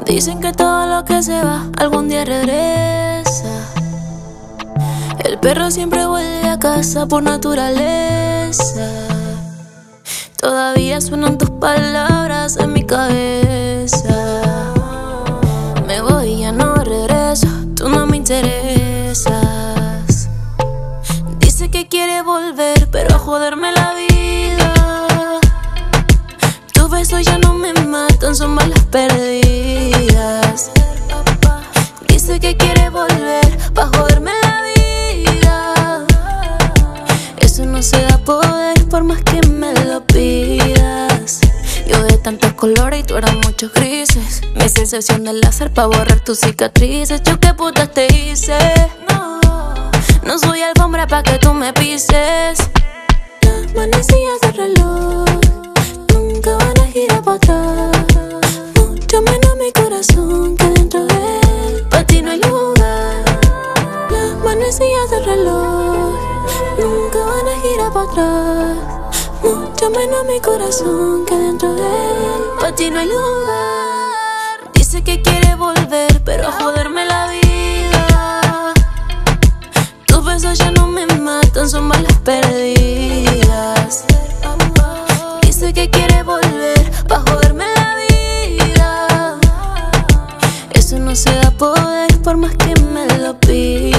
Dicen que todo lo que se va algún día regresa. El perro siempre vuelve a casa por naturaleza. Todavía suenan tus palabras en mi cabeza. Me voy y ya no regreso, tú no me interesas. Dice que quiere volver, pero a joderme la vida. Tus besos ya no me matan, son balas perdidas. Dice que quiere volver, pa' joderme la vida. Eso no se da poder, por más que me lo pidas. Yo de tantos colores y tú eras muchos grises. Mi sensación de láser pa' borrar tus cicatrices. Yo qué putas te hice. No soy alfombra pa' que tú me pises. Las manecillas del reloj nunca van a girar pa' atrás. Mucho menos mi corazón que dentro de él pa' ti no hay lugar. Las manecillas del reloj nunca van a girar pa' atrás. Mucho menos mi corazón que dentro de él pa' ti no hay lugar. Dice que quiere volver, pero a joderme la vida. Tus besos ya no me matan, son balas perdidas. Dice que quiere volver, pa' joderme la vida. Eso no se da poder, por más que me lo pidas.